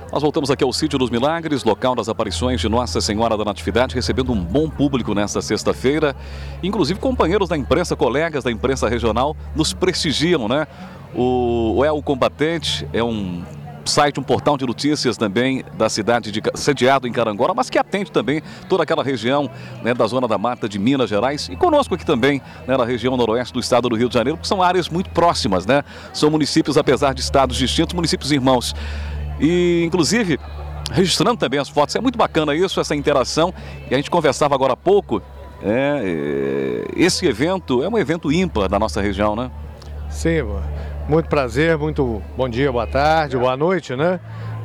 Nós voltamos aqui ao Sítio dos Milagres, local das aparições de Nossa Senhora da Natividade, recebendo um bom público nesta sexta-feira. Inclusive companheiros da imprensa, colegas da imprensa regional, nos prestigiam, né? O El Combatente é um site, um portal de notícias também da cidade, sediado em Carangola, mas que atende também toda aquela região, né, da Zona da Mata de Minas Gerais e conosco aqui também, né, na região noroeste do estado do Rio de Janeiro, que são áreas muito próximas, né? São municípios, apesar de estados distintos, municípios irmãos. E, inclusive, registrando também as fotos, é muito bacana isso, essa interação. E a gente conversava agora há pouco, esse evento é um evento ímpar da nossa região, né? Sim, muito prazer, muito bom dia, boa tarde, boa noite, né?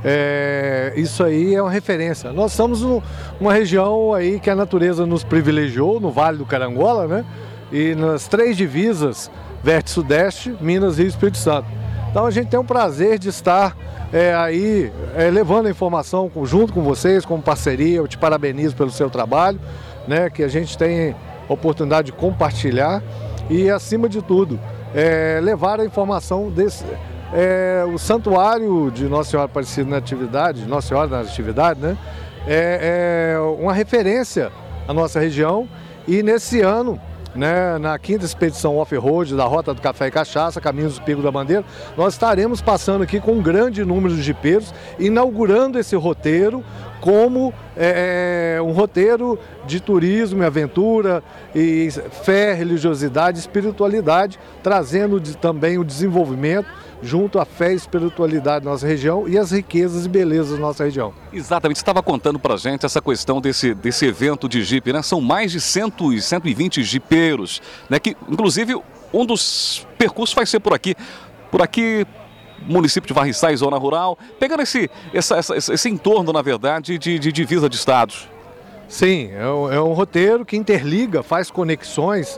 Isso aí é uma referência. Nós estamos numa região aí que a natureza nos privilegiou, no Vale do Carangola, né? E nas 3 divisas, Vértice-Sudeste, Minas, Rio e Espírito Santo. Então a gente tem o prazer de estar levando a informação junto com vocês, como parceria. Eu te parabenizo pelo seu trabalho, né? Que a gente tem a oportunidade de compartilhar e, acima de tudo, levar a informação desse... o santuário de Nossa Senhora Aparecida na Natividade, Nossa Senhora da Natividade, né? É uma referência à nossa região e nesse ano, né, na 5ª expedição off-road da Rota do Café e Cachaça, Caminhos do Pico da Bandeira, nós estaremos passando aqui com um grande número de jipeiros, inaugurando esse roteiro como um roteiro de turismo e aventura, e fé, religiosidade, espiritualidade, trazendo também o desenvolvimento junto à fé e espiritualidade da nossa região e as riquezas e belezas da nossa região. Exatamente, você estava contando pra gente essa questão desse evento de jipe, né? São mais de 120 jipeiros, né? Que, inclusive, um dos percursos vai ser por aqui, município de Varriçais, zona rural, pegando esse entorno, na verdade, de divisa de estados. Sim, é um roteiro que interliga, faz conexões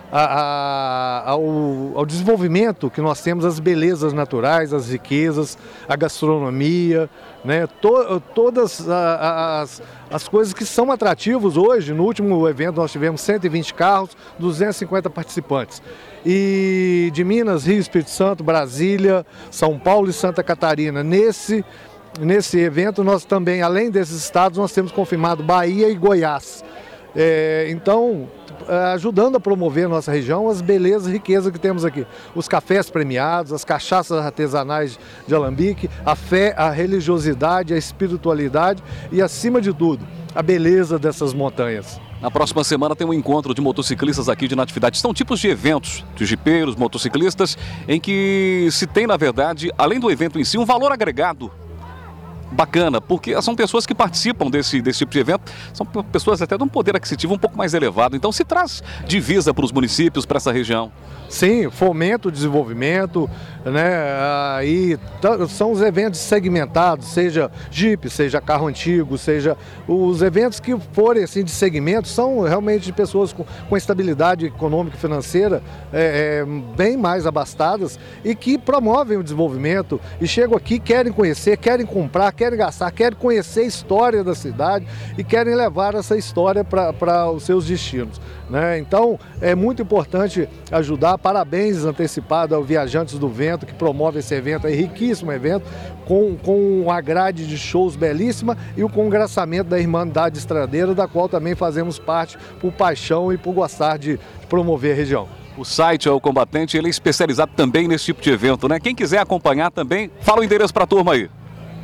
ao desenvolvimento que nós temos, as belezas naturais, as riquezas, a gastronomia, né? Todas as coisas que são atrativos hoje. No último evento nós tivemos 120 carros, 250 participantes. E de Minas, Rio, Espírito Santo, Brasília, São Paulo e Santa Catarina. Nesse evento nós também, além desses estados, nós temos confirmado Bahia e Goiás. Então, ajudando a promover a nossa região, as belezas e riquezas que temos aqui. Os cafés premiados, as cachaças artesanais de alambique, a fé, a religiosidade, a espiritualidade e, acima de tudo, a beleza dessas montanhas. Na próxima semana tem um encontro de motociclistas aqui de Natividade. São tipos de eventos de jipeiros, motociclistas, em que se tem, na verdade, além do evento em si, um valor agregado bacana, porque são pessoas que participam desse tipo de evento, são pessoas até de um poder aquisitivo um pouco mais elevado, então se traz divisa para os municípios, para essa região. Sim, fomenta o desenvolvimento, né? Aí são os eventos segmentados, seja Jeep, seja carro antigo, seja os eventos que forem assim de segmento, são realmente de pessoas com estabilidade econômica e financeira bem mais abastadas e que promovem o desenvolvimento e chegam aqui, querem conhecer, querem comprar, querem gastar, querem conhecer a história da cidade e querem levar essa história para os seus destinos, né? Então é muito importante ajudar. Parabéns antecipado ao Viajantes do Vento, que promove esse evento, riquíssimo evento, com uma grade de shows belíssima e o congraçamento da Irmandade Estradeira, da qual também fazemos parte por paixão e por gostar de promover a região. O site El Combatente, ele é especializado também nesse tipo de evento, né? Quem quiser acompanhar também, fala o endereço para a turma aí.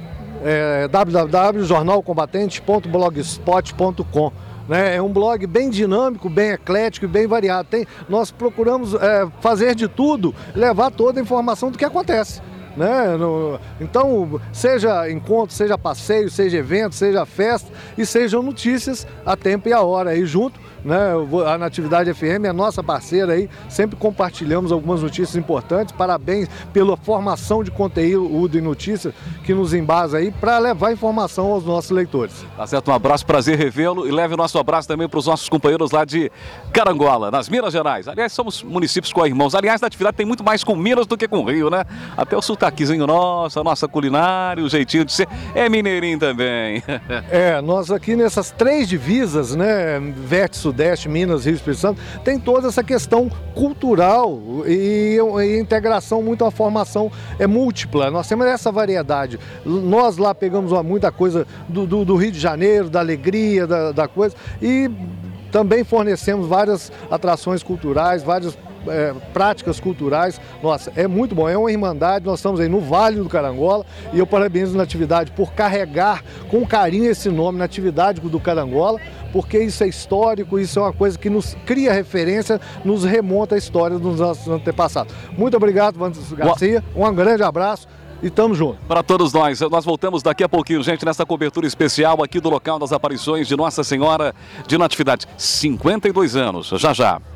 www.jornalcombatente.blogspot.com. É um blog bem dinâmico, bem eclético e bem variado. Nós procuramos fazer de tudo, levar toda a informação do que acontece, né? Então, seja encontro, seja passeio, seja evento, seja festa e sejam notícias a tempo e a hora aí junto, né? A Natividade FM é nossa parceira aí, sempre compartilhamos algumas notícias importantes. Parabéns pela formação de conteúdo e notícias que nos embasa aí para levar informação aos nossos leitores. Tá certo, um abraço, prazer revê-lo e leve o nosso abraço também para os nossos companheiros lá de Carangola, nas Minas Gerais. Aliás, somos municípios co-irmãos. Aliás, a Natividade tem muito mais com Minas do que com Rio, né? Até o sotaquezinho nosso, a nossa culinária, o jeitinho de ser, é mineirinho também. Nós aqui nessas 3 divisas, né? Vértice Sudeste, Minas, Rio, Espírito Santo, tem toda essa questão cultural e integração, a formação é múltipla. Nós temos essa variedade. Nós lá pegamos muita coisa do Rio de Janeiro, da alegria, da coisa, e também fornecemos várias atrações culturais, várias práticas culturais. Nossa, é muito bom, é uma irmandade. Nós estamos aí no Vale do Carangola e eu parabenizo a Natividade por carregar com carinho esse nome, Natividade do Carangola, porque isso é histórico, isso é uma coisa que nos cria referência, nos remonta a história dos nossos antepassados. Muito obrigado, Vandes Garcia, um grande abraço e estamos juntos. Para todos nós, nós voltamos daqui a pouquinho, gente, nessa cobertura especial aqui do local das aparições de Nossa Senhora de Natividade. 52 anos, já já.